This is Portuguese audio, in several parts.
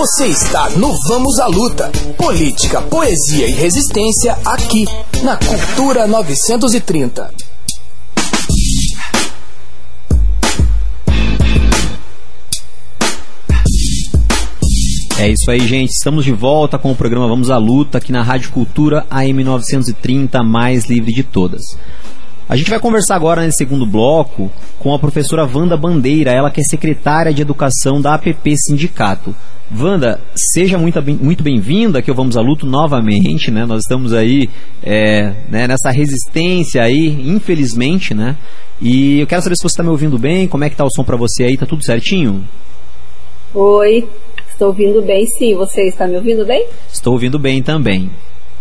Você está no Vamos à Luta. Política, poesia e resistência aqui na Cultura 930. É isso aí, gente. Estamos de volta com o programa Vamos à Luta aqui na Rádio Cultura AM 930, mais livre de todas. A gente vai conversar agora nesse segundo bloco com a professora Wanda Bandeira, ela que é secretária de Educação da APP Sindicato. Wanda, seja muito bem-vinda aqui ao Vamos à Luta novamente, né? Nós estamos aí nessa resistência aí, infelizmente, né? E eu quero saber se você está me ouvindo bem, como é que tá o som para você aí, tá tudo certinho? Oi, estou ouvindo bem sim, você está me ouvindo bem? Estou ouvindo bem também.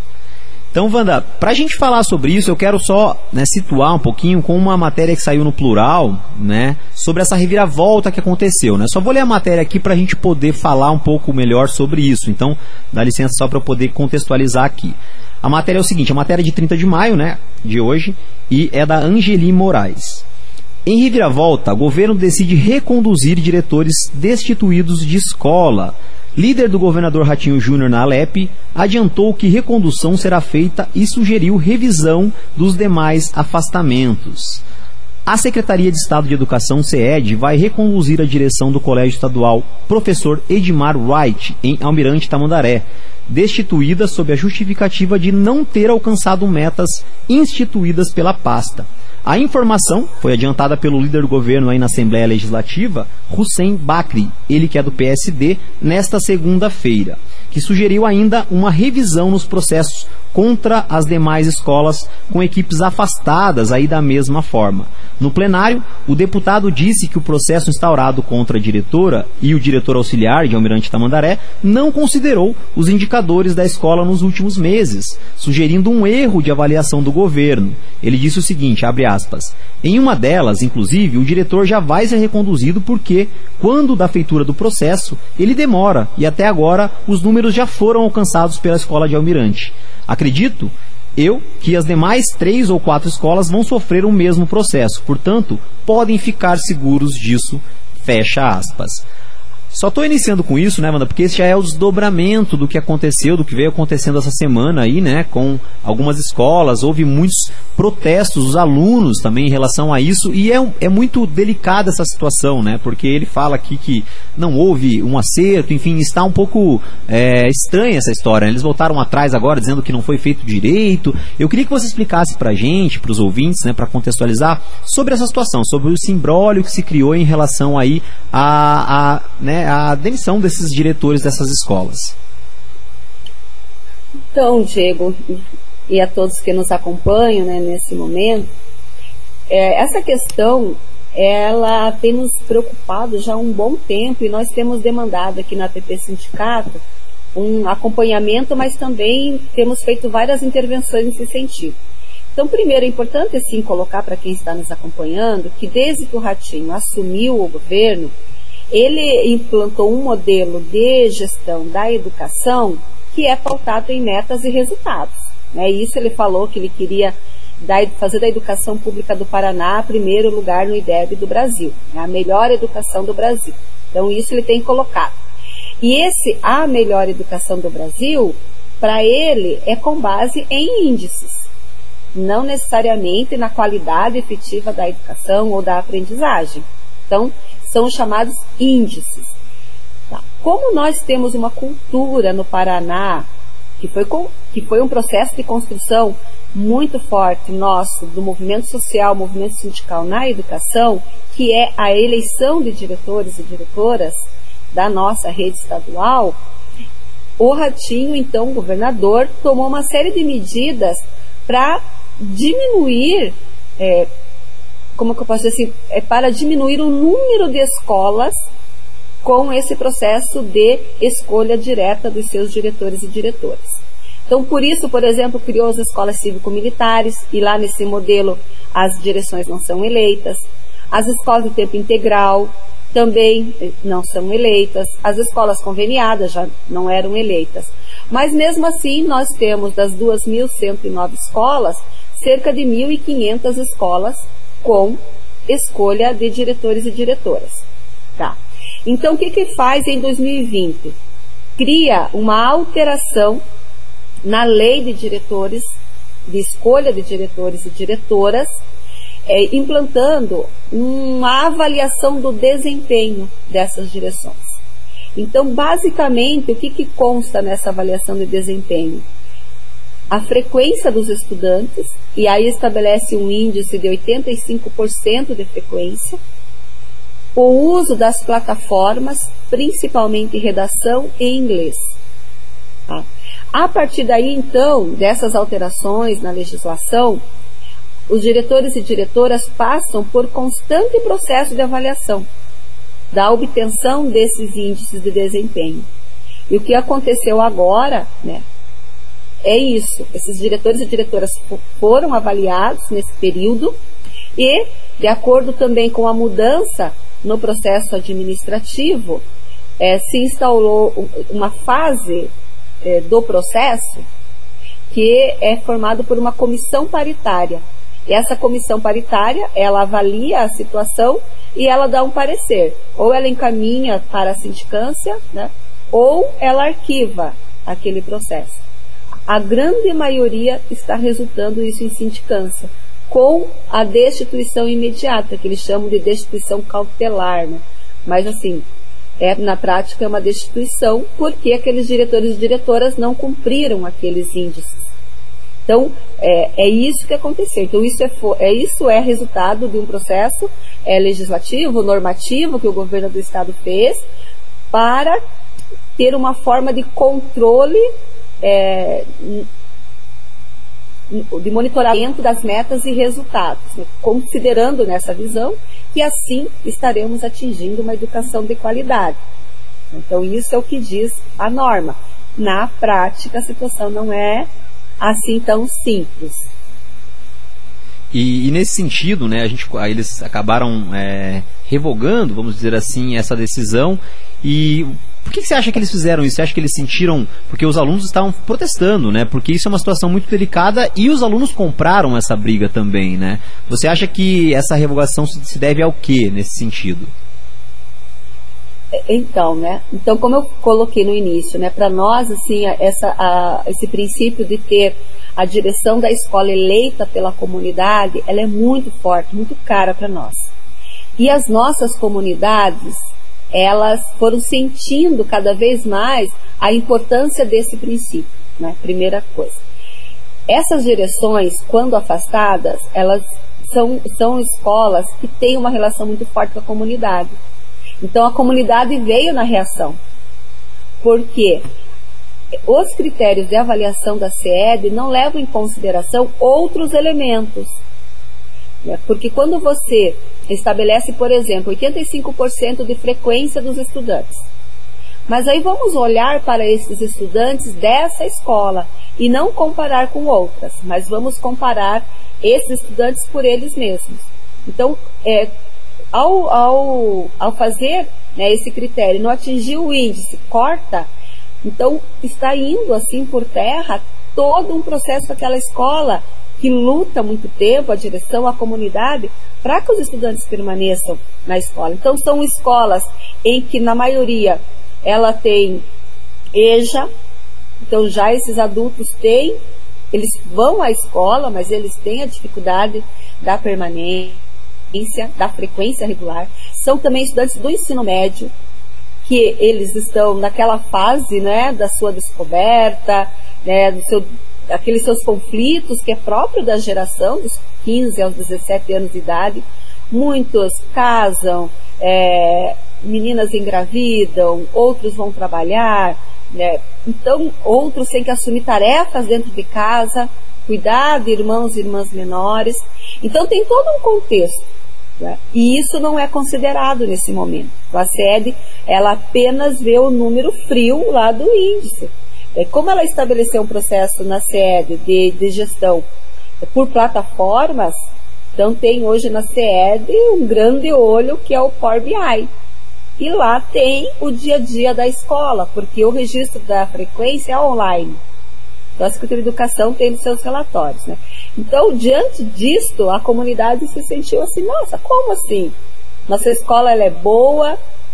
Então, Wanda, para a gente falar sobre isso, eu quero só situar um pouquinho com uma matéria que saiu no Plural, né, sobre essa reviravolta que aconteceu, né? Só vou ler a matéria aqui para a gente poder falar um pouco melhor sobre isso. Então, dá licença só para eu poder contextualizar aqui. A matéria é o seguinte, a matéria é de 30 de maio, né, de hoje, e é da Angeli Moraes. Em reviravolta, o governo decide reconduzir diretores destituídos de escola. Líder do governador Ratinho Júnior na Alep adiantou que recondução será feita e sugeriu revisão dos demais afastamentos. A Secretaria de Estado de Educação, SEED, vai reconduzir a direção do Colégio Estadual Professor Edmar Wright, em Almirante Tamandaré, destituída sob a justificativa de não ter alcançado metas instituídas pela pasta. A informação foi adiantada pelo líder do governo aí na Assembleia Legislativa, Hussein Bakri, ele que é do PSD, nesta segunda-feira, que sugeriu ainda uma revisão nos processos contra as demais escolas com equipes afastadas aí da mesma forma. No plenário, o deputado disse que o processo instaurado contra a diretora e o diretor auxiliar de Almirante Tamandaré não considerou os indicadores da escola nos últimos meses, sugerindo um erro de avaliação do governo. Ele disse o seguinte, abre aspas, em uma delas, inclusive, o diretor já vai ser reconduzido porque, quando da feitura do processo, ele demora e até agora os números já foram alcançados pela escola de Almirante. Acredito que as demais 3 ou 4 escolas vão sofrer o mesmo processo, portanto, podem ficar seguros disso, fecha aspas. Só estou iniciando com isso, né, Wanda, porque esse já é o desdobramento do que aconteceu, do que veio acontecendo essa semana aí, né, com algumas escolas, houve muitos protestos dos alunos também em relação a isso, e é muito delicada essa situação, né, porque ele fala aqui que não houve um acerto, enfim, está um pouco estranha essa história, né? Eles voltaram atrás agora dizendo que não foi feito direito. Eu queria que você explicasse pra gente, pros ouvintes, né, para contextualizar, sobre essa situação, sobre esse imbróglio que se criou em relação aí a demissão desses diretores dessas escolas. Então, Diego, e a todos que nos acompanham, né, nesse momento, essa questão, ela tem nos preocupado já há um bom tempo e nós temos demandado aqui na APP Sindicato um acompanhamento, mas também temos feito várias intervenções nesse sentido. Então, primeiro, é importante sim colocar para quem está nos acompanhando que desde que o Ratinho assumiu o governo, ele implantou um modelo de gestão da educação que é pautado em metas e resultados. Isso ele falou que ele queria fazer da educação pública do Paraná primeiro lugar no IDEB do Brasil, a melhor educação do Brasil. Então isso ele tem colocado. E a melhor educação do Brasil, para ele, é com base em índices, não necessariamente na qualidade efetiva da educação ou da aprendizagem. Então, são os chamados índices. Tá. Como nós temos uma cultura no Paraná, que foi um processo de construção muito forte nosso, do movimento social, movimento sindical na educação, que é a eleição de diretores e diretoras da nossa rede estadual, o Ratinho, então, governador, tomou uma série de medidas para diminuir, como que eu posso dizer assim, para diminuir o número de escolas com esse processo de escolha direta dos seus diretores e diretoras. Então, por isso, por exemplo, criou as escolas cívico-militares, e lá nesse modelo as direções não são eleitas. As escolas de tempo integral também não são eleitas. As escolas conveniadas já não eram eleitas. Mas, mesmo assim, nós temos das 2.109 escolas, cerca de 1.500 escolas com escolha de diretores e diretoras. Tá. Então, o que faz em 2020? cria uma alteração na lei de diretores, de escolha de diretores e diretoras, implantando uma avaliação do desempenho dessas direções. Então, basicamente, o que consta nessa avaliação de desempenho? A frequência dos estudantes, e aí estabelece um índice de 85% de frequência, o uso das plataformas, principalmente redação e inglês. Tá? A partir daí, então, dessas alterações na legislação, os diretores e diretoras passam por constante processo de avaliação da obtenção desses índices de desempenho. E o que aconteceu agora, né, é isso. Esses diretores e diretoras foram avaliados nesse período e, de acordo também com a mudança no processo administrativo, se instaurou uma fase do processo que é formado por uma comissão paritária. E essa comissão paritária, ela avalia a situação e ela dá um parecer. Ou ela encaminha para a sindicância, né, ou ela arquiva aquele processo. A grande maioria está resultando isso em sindicância, com a destituição imediata, que eles chamam de destituição cautelar, né? Mas assim, na prática é uma destituição porque aqueles diretores e diretoras não cumpriram aqueles índices. Então, é isso que aconteceu. Então, isso é resultado de um processo legislativo, normativo, que o governo do estado fez para ter uma forma de controle, de monitoramento das metas e resultados, né? Considerando nessa visão que assim estaremos atingindo uma educação de qualidade. Então, isso é o que diz a norma. Na prática, a situação não é assim tão simples. E nesse sentido, né, eles acabaram revogando, vamos dizer assim, essa decisão. E por que você acha que eles fizeram isso? Você acha que eles sentiram... Porque os alunos estavam protestando, né? Porque isso é uma situação muito delicada e os alunos compraram essa briga também, né? Você acha que essa revogação se deve ao quê nesse sentido? Então, né? Então, como eu coloquei no início, né? Para nós, assim, esse princípio de ter a direção da escola eleita pela comunidade, ela é muito forte, muito cara para nós. E as nossas comunidades, elas foram sentindo cada vez mais a importância desse princípio, né? Primeira coisa. Essas direções, quando afastadas, elas são escolas que têm uma relação muito forte com a comunidade. Então, a comunidade veio na reação, porque os critérios de avaliação da CED não levam em consideração outros elementos. Porque quando você estabelece, por exemplo, 85% de frequência dos estudantes, mas aí vamos olhar para esses estudantes dessa escola e não comparar com outras, mas vamos comparar esses estudantes por eles mesmos. Então, ao fazer, né, esse critério, não atingir o índice, corta, então está indo assim por terra todo um processo daquela escola que luta muito tempo, a direção, a comunidade, para que os estudantes permaneçam na escola. Então são escolas em que na maioria ela tem EJA, então já esses adultos eles vão à escola, mas eles têm a dificuldade da permanência, da frequência regular. São também estudantes do ensino médio, que eles estão naquela fase, né, da sua descoberta, né, aqueles seus conflitos que é próprio da geração dos 15 aos 17 anos de idade. Muitos casam, meninas engravidam, outros vão trabalhar, né, então outros têm que assumir tarefas dentro de casa, cuidar de irmãos e irmãs menores. Então tem todo um contexto, né? E isso não é considerado nesse momento. A SED, ela apenas vê o número frio lá do índice. Como ela estabeleceu um processo na SED de gestão por plataformas, então tem hoje na SED um grande olho que é o Power BI. E lá tem o dia a dia da escola, porque o registro da frequência é online. Então a Secretaria de Educação tem os seus relatórios, né? Então, diante disto, a comunidade se sentiu assim, nossa, como assim? Nossa escola ela é boa,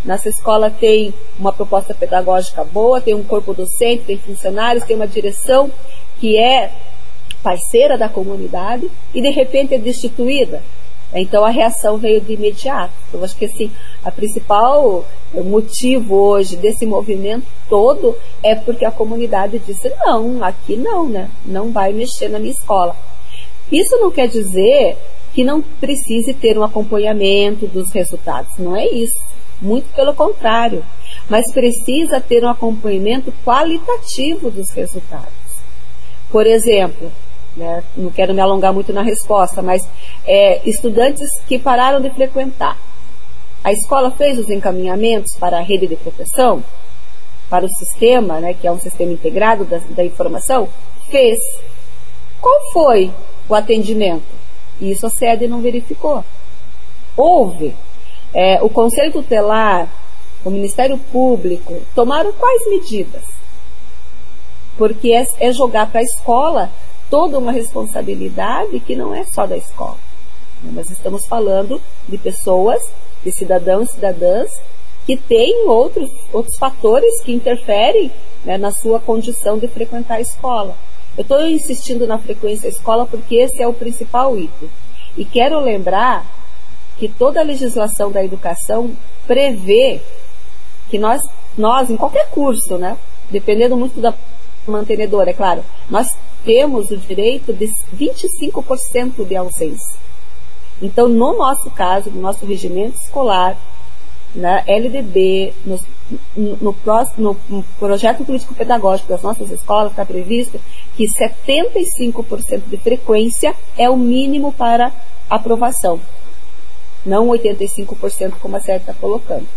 Nossa escola tem uma proposta pedagógica boa, tem um corpo docente, tem funcionários, tem uma direção que é parceira da comunidade e de repente é destituída. Então a reação veio de imediato. Eu acho que assim, a principal motivo hoje desse movimento todo é porque a comunidade disse, não, aqui não, né? Não vai mexer na minha escola. Isso não quer dizer que não precise ter um acompanhamento dos resultados. Não é isso. Muito pelo contrário. Mas precisa ter um acompanhamento qualitativo dos resultados. Por exemplo, né, não quero me alongar muito na resposta, mas estudantes que pararam de frequentar. A escola fez os encaminhamentos para a rede de proteção, para o sistema, né, que é um sistema integrado da informação? Fez. Qual foi o atendimento? Isso a sede não verificou. Houve. O Conselho Tutelar, o Ministério Público, tomaram quais medidas? Porque é jogar para a escola toda uma responsabilidade que não é só da escola. Nós estamos falando de pessoas, de cidadãos e cidadãs, que têm outros fatores que interferem, né, na sua condição de frequentar a escola. Eu estou insistindo na frequência à escola porque esse é o principal item. E quero lembrar que toda a legislação da educação prevê que nós em qualquer curso, né, dependendo muito da mantenedora, é claro, nós temos o direito de 25% de ausência. Então, no nosso caso, no nosso regimento escolar, na LDB, no projeto político-pedagógico das nossas escolas, está previsto que 75% de frequência é o mínimo para aprovação. Não 85% como a SED está colocando.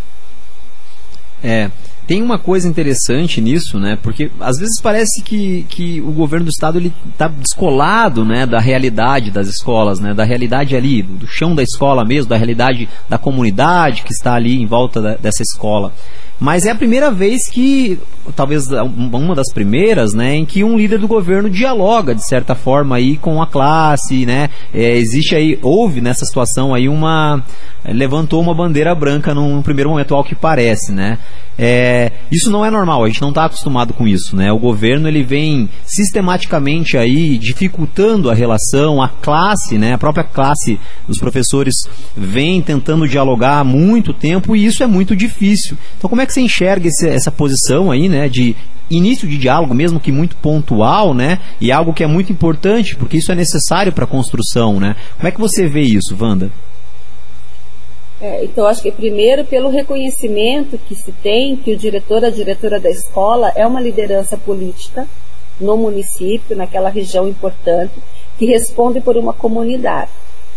Tem uma coisa interessante nisso, né? Porque às vezes parece que o governo do estado está descolado, né, da realidade das escolas, né, da realidade ali, do chão da escola mesmo, da realidade da comunidade que está ali em volta dessa escola. Mas é a primeira vez que, talvez uma das primeiras, né, em que um líder do governo dialoga, de certa forma, aí, com a classe, né? Houve nessa situação aí levantou uma bandeira branca num primeiro momento, ao que parece, né? Isso não é normal, a gente não está acostumado com isso, né? O governo ele vem sistematicamente aí dificultando a relação, a classe, né? A própria classe dos professores vem tentando dialogar há muito tempo e isso é muito difícil. Então como é que você enxerga essa posição aí, né, de início de diálogo, mesmo que muito pontual, né, e algo que é muito importante, porque isso é necessário para a construção, né? Como é que você vê isso, Wanda? Então, acho que primeiro pelo reconhecimento que se tem que o diretor, a diretora da escola é uma liderança política no município, naquela região importante, que responde por uma comunidade.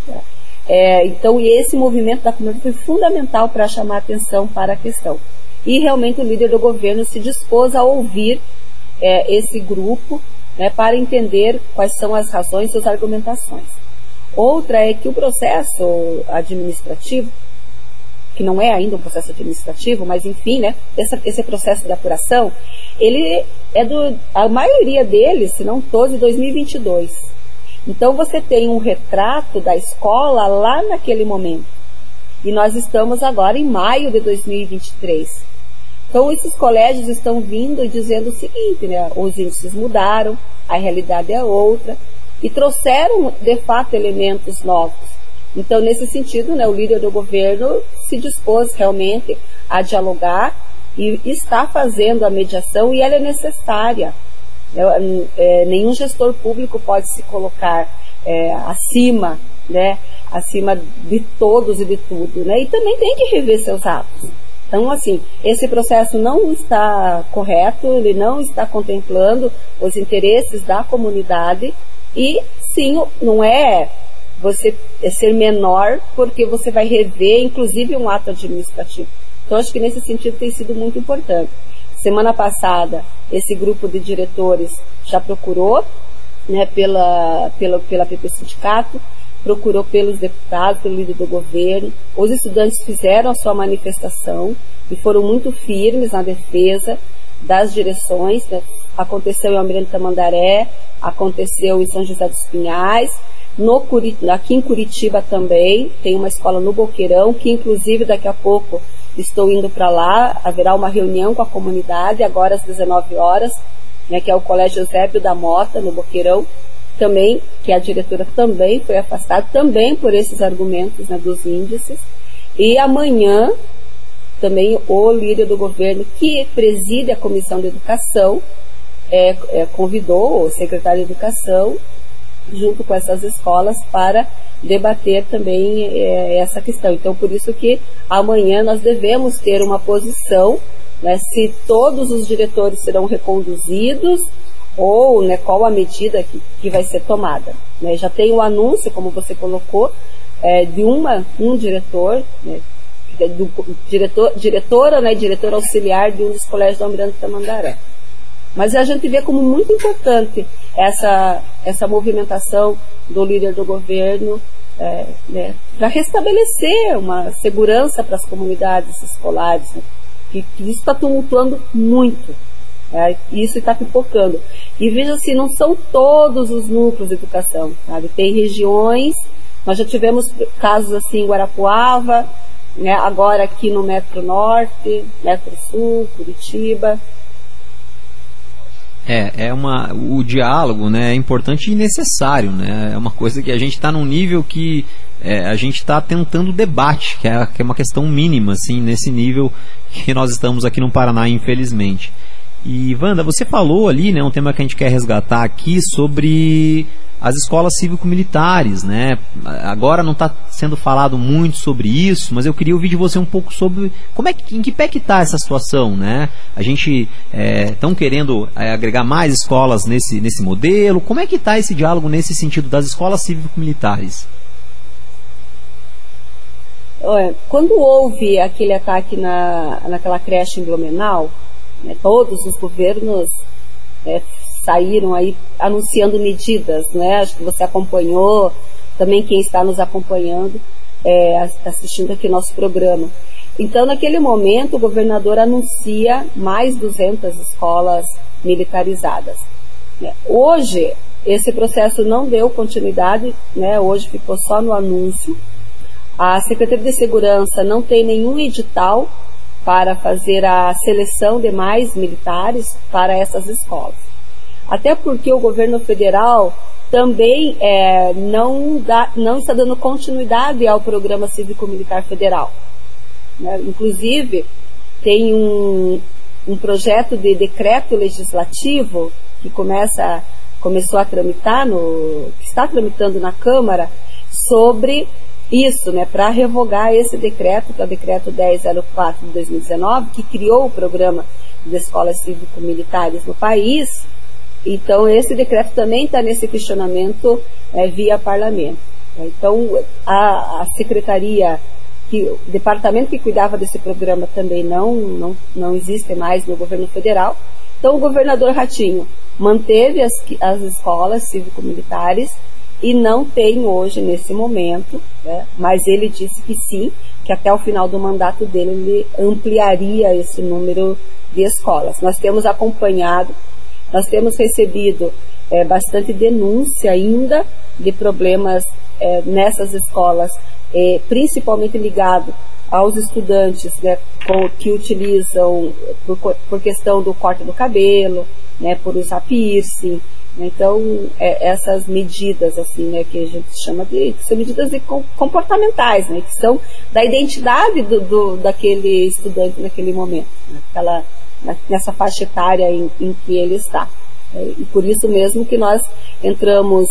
Então, esse movimento da comunidade foi fundamental para chamar atenção para a questão. E realmente o líder do governo se dispôs a ouvir esse grupo, né, para entender quais são as razões e as argumentações. Outra é que o processo administrativo, que não é ainda um processo administrativo, mas enfim, né, esse processo de apuração, ele a maioria deles, se não todos, de 2022. Então você tem um retrato da escola lá naquele momento. E nós estamos agora em maio de 2023. Então esses colégios estão vindo e dizendo o seguinte, né, os índices mudaram, a realidade é outra, e trouxeram, de fato, elementos novos. Então, nesse sentido, né, o líder do governo se dispôs realmente a dialogar e está fazendo a mediação e ela é necessária. Nenhum gestor público pode se colocar acima, né, acima de todos e de tudo, né, e também tem que rever seus atos. Então, assim, esse processo não está correto, ele não está contemplando os interesses da comunidade e, sim, não é você ser menor porque você vai rever, inclusive, um ato administrativo. Então, acho que nesse sentido tem sido muito importante. Semana passada, esse grupo de diretores já procurou, né, pela PP Sindicato, procurou pelos deputados, pelo líder do governo. Os estudantes fizeram a sua manifestação e foram muito firmes na defesa das direções, né? Aconteceu em Almirante Tamandaré, aconteceu em São José dos Pinhais, aqui em Curitiba também, tem uma escola no Boqueirão, que inclusive daqui a pouco estou indo para lá, haverá uma reunião com a comunidade, agora às 19 horas, né, que é o Colégio Eusébio da Mota, no Boqueirão, também, que a diretora também foi afastada, também por esses argumentos, né, dos índices. E amanhã, também o líder do governo, que preside a Comissão de Educação, convidou o secretário de Educação, junto com essas escolas, para debater também essa questão. Então, por isso que amanhã nós devemos ter uma posição, né, se todos os diretores serão reconduzidos ou, né, qual a medida que vai ser tomada. Né? Já tem o anúncio, como você colocou, de um diretor, né, diretora, né, diretor auxiliar de um dos colégios da Almirante Tamandaré. Mas a gente vê como muito importante essa movimentação do líder do governo, né, para restabelecer uma segurança para as comunidades escolares, né, que isso está tumultuando muito, né, e isso está pipocando. E veja se não são todos os núcleos de educação, sabe? Tem regiões, nós já tivemos casos assim em Guarapuava, né, agora aqui no Metro Norte, Metro Sul, Curitiba. O diálogo, né, é importante e necessário, né? É uma coisa que a gente está num nível que a gente está tentando debate, que é uma questão mínima, assim, nesse nível que nós estamos aqui no Paraná, infelizmente. E, Wanda, você falou ali, né, um tema que a gente quer resgatar aqui sobre as escolas cívico-militares, né? Agora não está sendo falado muito sobre isso, mas eu queria ouvir de você um pouco sobre em que pé que está essa situação, né? A gente estão querendo agregar mais escolas nesse modelo. Como é que está esse diálogo nesse sentido das escolas cívico-militares? Quando houve aquele ataque naquela creche em Blumenau, né, todos os governos saíram aí anunciando medidas, né? Acho que você acompanhou, também quem está nos acompanhando, assistindo aqui nosso programa. Então, naquele momento, o governador anuncia mais 200 escolas militarizadas. Hoje, esse processo não deu continuidade, né? Hoje ficou só no anúncio. A Secretaria de Segurança não tem nenhum edital para fazer a seleção de mais militares para essas escolas. Até porque o governo federal também não está dando continuidade ao programa cívico-militar federal. Né? Inclusive, tem um projeto de decreto legislativo que começou a tramitar, que está tramitando na Câmara, sobre isso, né, para revogar esse decreto, que é o decreto 1004 de 2019, que criou o programa de escolas cívico-militares no país. Então, esse decreto também está nesse questionamento via parlamento. Então, a secretaria, o departamento que cuidava desse programa também não existe mais no governo federal. Então, o governador Ratinho manteve as escolas cívico-militares e não tem hoje, nesse momento, né, mas ele disse que sim, que até o final do mandato dele ele ampliaria esse número de escolas. Nós temos acompanhado, nós temos recebido bastante denúncia ainda de problemas nessas escolas, principalmente ligado aos estudantes, né, que utilizam por questão do corte do cabelo, né, por usar piercing. Então, essas medidas, assim, né, que a gente chama que são medidas comportamentais, né, que são da identidade daquele estudante naquele momento, nessa faixa etária em que ele está. E por isso mesmo que nós entramos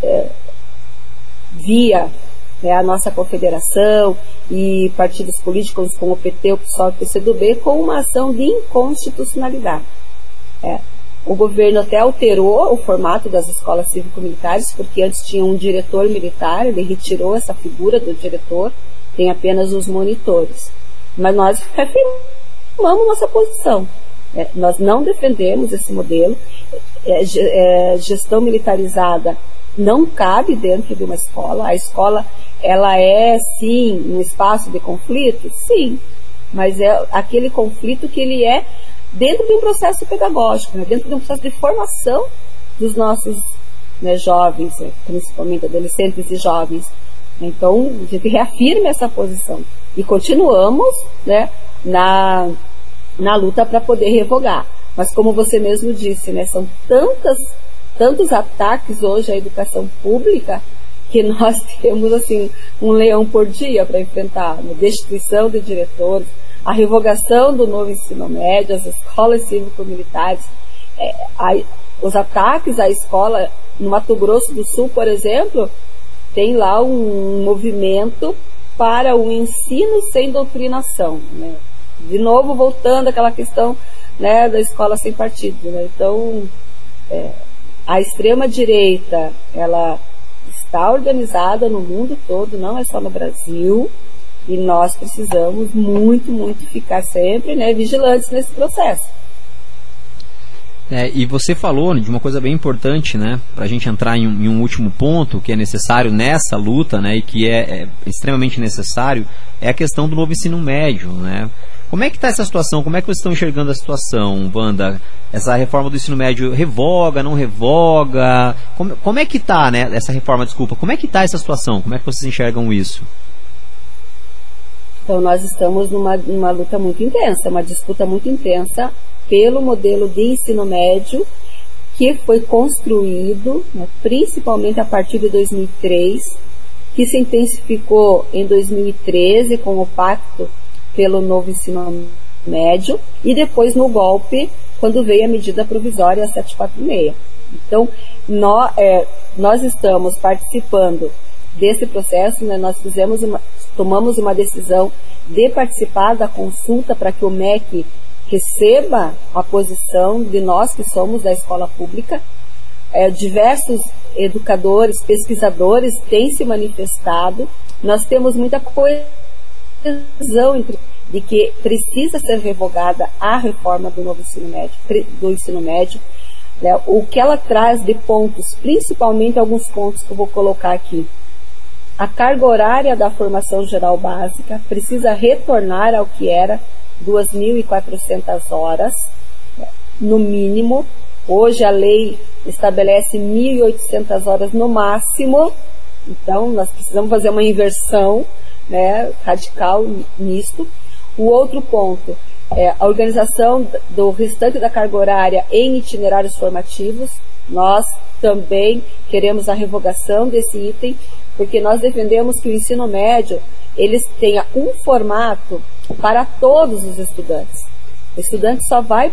via a nossa confederação e partidos políticos como o PT, o PSOL e o PCdoB, com uma ação de inconstitucionalidade. O governo até alterou o formato das escolas cívico-militares, porque antes tinha um diretor militar, ele retirou essa figura do diretor, tem apenas os monitores. Mas nós reafirmamos nossa posição. Nós não defendemos esse modelo. Gestão militarizada não cabe dentro de uma escola. A escola, ela é, sim, um espaço de conflito? Sim. Mas é aquele conflito que ele é dentro de um processo pedagógico, né? Dentro de um processo de formação dos nossos, né, jovens, principalmente adolescentes e jovens. Então, a gente reafirma essa posição. E continuamos, né, na luta para poder revogar. Mas como você mesmo disse, né, são tantos ataques hoje à educação pública que nós temos assim um leão por dia para enfrentar, né? Destituição de diretores, a revogação do novo ensino médio, as escolas cívico-militares, os ataques à escola no Mato Grosso do Sul, por exemplo, tem lá um movimento para o ensino sem doutrinação, né? De novo voltando àquela questão, né, da escola sem partido, né? Então a extrema direita, ela está organizada no mundo todo, não é só no Brasil, e nós precisamos muito ficar sempre, né, vigilantes nesse processo. E você falou de uma coisa bem importante, né, para a gente entrar em um último ponto que é necessário nessa luta, né, e que é extremamente necessário, é a questão do novo ensino médio, né? Como é que está essa situação? Como é que vocês estão enxergando a situação, Wanda? Essa reforma do ensino médio revoga, não revoga? Como é que está, né, essa reforma, desculpa, como é que está essa situação? Como é que vocês enxergam isso? Então nós estamos numa luta muito intensa, uma disputa muito intensa pelo modelo de ensino médio que foi construído, né, principalmente a partir de 2003, que se intensificou em 2013 com o Pacto pelo novo ensino médio e depois no golpe, quando veio a medida provisória 746. Então, nós estamos participando desse processo, né? Nós tomamos uma decisão de participar da consulta para que o MEC receba a posição de nós que somos da escola pública. Diversos educadores, pesquisadores têm se manifestado. Nós temos muita coesão de que precisa ser revogada a reforma do novo ensino médio, né? O que ela traz de pontos, principalmente alguns pontos que eu vou colocar aqui. A carga horária da formação geral básica precisa retornar ao que era 2.400 horas, no mínimo. Hoje a lei estabelece 1.800 horas no máximo, então nós precisamos fazer uma inversão, né, radical nisto. O outro ponto é a organização do restante da carga horária em itinerários formativos. Nós também queremos a revogação desse item, porque nós defendemos que o ensino médio eles tenha um formato para todos os estudantes. O estudante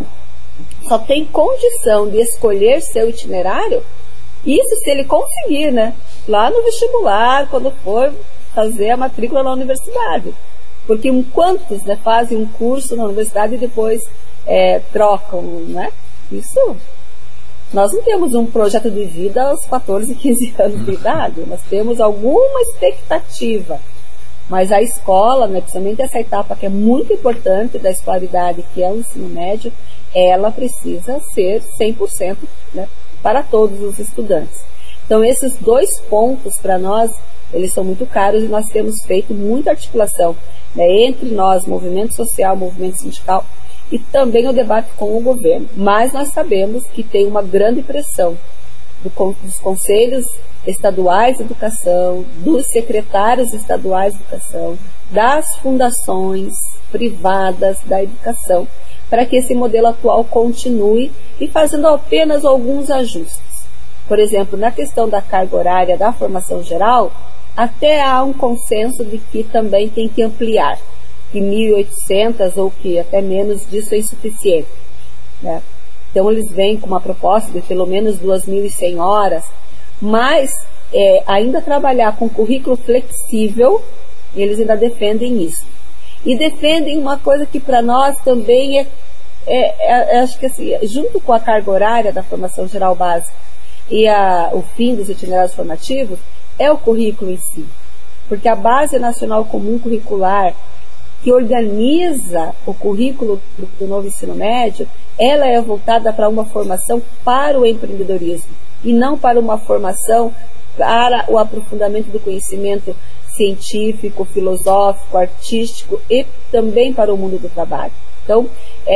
só tem condição de escolher seu itinerário, isso se ele conseguir, né, lá no vestibular, quando for fazer a matrícula na universidade. Porque quantos, né, fazem um curso na universidade e depois trocam, né? Isso, nós não temos um projeto de vida aos 14, 15 anos de idade, nós temos alguma expectativa. Mas a escola, né, principalmente essa etapa que é muito importante da escolaridade, que é o ensino médio, ela precisa ser 100%, né, para todos os estudantes. Então esses dois pontos para nós, eles são muito caros e nós temos feito muita articulação, né, entre nós, movimento social, movimento sindical e também o debate com o governo. Mas nós sabemos que tem uma grande pressão dos conselhos estaduais de educação, dos secretários estaduais de educação, das fundações privadas da educação, para que esse modelo atual continue e fazendo apenas alguns ajustes. Por exemplo, na questão da carga horária da formação geral, até há um consenso de que também tem que ampliar, que 1.800 ou que até menos disso é insuficiente, né? Então eles vêm com uma proposta de pelo menos 2.100 horas, mas ainda trabalhar com currículo flexível, eles ainda defendem isso. E defendem uma coisa que para nós também acho que assim, junto com a carga horária da formação geral básica e o fim dos itinerários formativos, é o currículo em si. Porque a Base Nacional Comum Curricular, que organiza o currículo do novo ensino médio, ela é voltada para uma formação para o empreendedorismo e não para uma formação para o aprofundamento do conhecimento científico, filosófico, artístico e também para o mundo do trabalho. Então,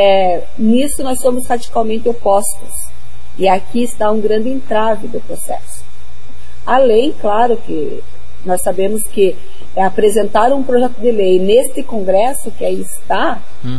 nisso nós somos radicalmente opostos. E aqui está um grande entrave do processo. Além, claro, que nós sabemos que apresentar um projeto de lei neste Congresso que aí está,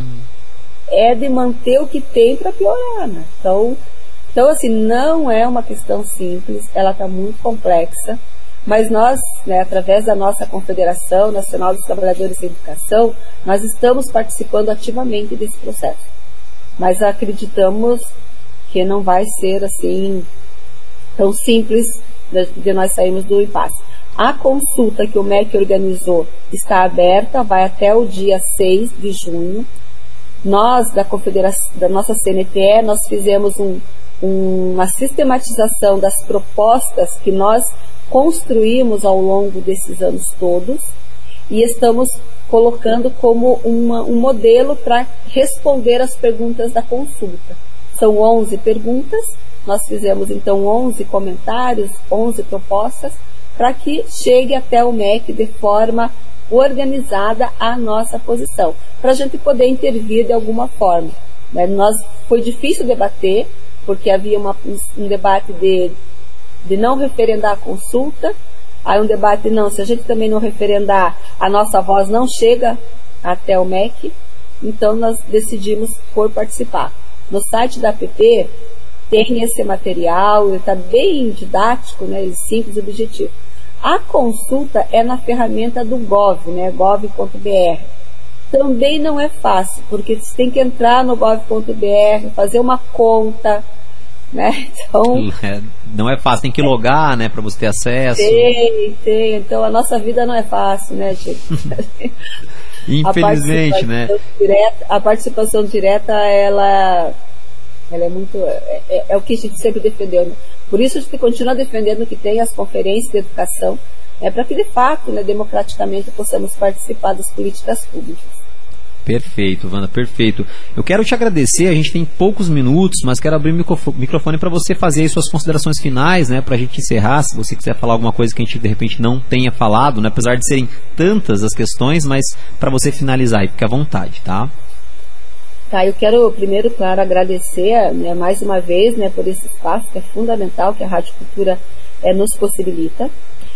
é de manter o que tem para piorar, né? Então, assim, não é uma questão simples, ela está muito complexa, mas nós, né, através da nossa Confederação Nacional dos Trabalhadores da Educação, nós estamos participando ativamente desse processo. Mas acreditamos que não vai ser assim tão simples de nós sairmos do impasse. A consulta que o MEC organizou está aberta, vai até o dia 6 de junho. Nós, da nossa CNTE, nós fizemos uma sistematização das propostas que nós construímos ao longo desses anos todos e estamos colocando como um modelo para responder as perguntas da consulta. São 11 perguntas, nós fizemos então 11 comentários, 11 propostas, para que chegue até o MEC de forma organizada a nossa posição, para a gente poder intervir de alguma forma. Foi difícil debater, porque havia um debate de não referendar a consulta, aí um debate, não, se a gente também não referendar, a nossa voz não chega até o MEC, então nós decidimos por participar. No site da APP tem esse material, ele está bem didático, né, simples e objetivo. A consulta é na ferramenta do Gov, né, gov.br. Também não é fácil, porque você tem que entrar no gov.br, fazer uma conta, né? Então, não é fácil, tem que logar, né, para você ter acesso. Tem. Então a nossa vida não é fácil, né, gente? Infelizmente, né? A participação direta, ela é muito, é o que a gente sempre defendeu, né? Por isso a gente continua defendendo que tem as conferências de educação, para que de fato, né, democraticamente possamos participar das políticas públicas. Perfeito, Wanda, perfeito. Eu quero te agradecer, a gente tem poucos minutos, mas quero abrir o microfone para você fazer aí suas considerações finais, né, para a gente encerrar, se você quiser falar alguma coisa que a gente de repente não tenha falado, né, apesar de serem tantas as questões, mas para você finalizar aí, fique à vontade, tá? Tá, eu quero primeiro, claro, agradecer, né, mais uma vez, né, por esse espaço que é fundamental, que a Rádio Cultura nos possibilita.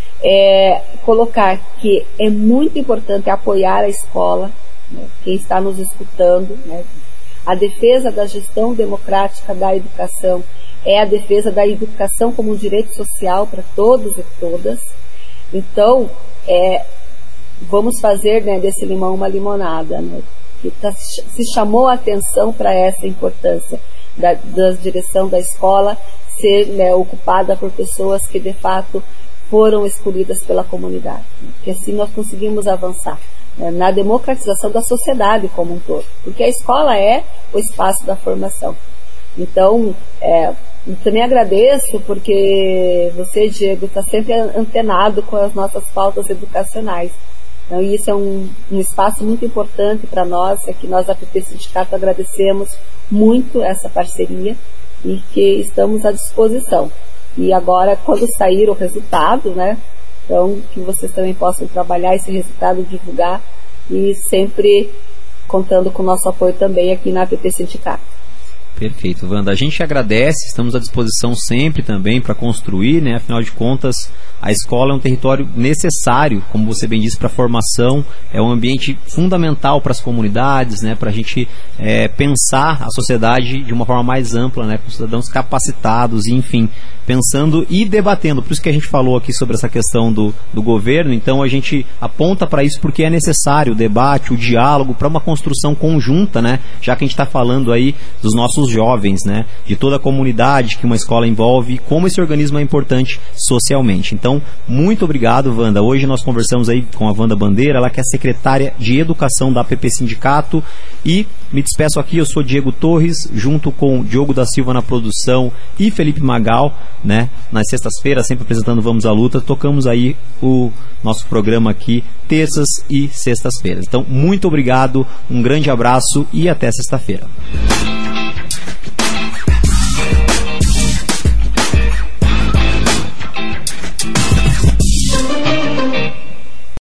Colocar que é muito importante apoiar a escola, né, quem está nos escutando, né, a defesa da gestão democrática da educação é a defesa da educação como um direito social para todos e todas. Então, vamos fazer, né, desse limão uma limonada, né, que se chamou a atenção para essa importância da direção da escola ser, né, ocupada por pessoas que de fato foram escolhidas pela comunidade, né, que assim nós conseguimos avançar, né, na democratização da sociedade como um todo, porque a escola é o espaço da formação. Então, eu também agradeço porque você, Diego, está sempre antenado com as nossas pautas educacionais. Então, isso é um espaço muito importante para nós, que nós, a APP Sindicato, agradecemos muito essa parceria e que estamos à disposição. E agora, quando sair o resultado, né, então, que vocês também possam trabalhar esse resultado, divulgar e sempre contando com o nosso apoio também aqui na APP Sindicato. Perfeito, Wanda. A gente agradece, estamos à disposição sempre também para construir, né? Afinal de contas, a escola é um território necessário, como você bem disse, para a formação, é um ambiente fundamental para as comunidades, né? Para a gente pensar a sociedade de uma forma mais ampla, né? Com cidadãos capacitados, e, enfim, pensando e debatendo. Por isso que a gente falou aqui sobre essa questão do governo, então a gente aponta para isso porque é necessário o debate, o diálogo, para uma construção conjunta, né? Já que a gente está falando aí dos nossos jovens, né, de toda a comunidade que uma escola envolve e como esse organismo é importante socialmente. Então, muito obrigado, Wanda. Hoje nós conversamos aí com a Wanda Bandeira, ela que é secretária de Educação da APP Sindicato, e me despeço aqui, eu sou Diego Torres, junto com Diogo da Silva na produção e Felipe Magal, né, nas sextas-feiras, sempre apresentando Vamos à Luta. Tocamos aí o nosso programa aqui, terças e sextas-feiras. Então, muito obrigado, um grande abraço e até sexta-feira.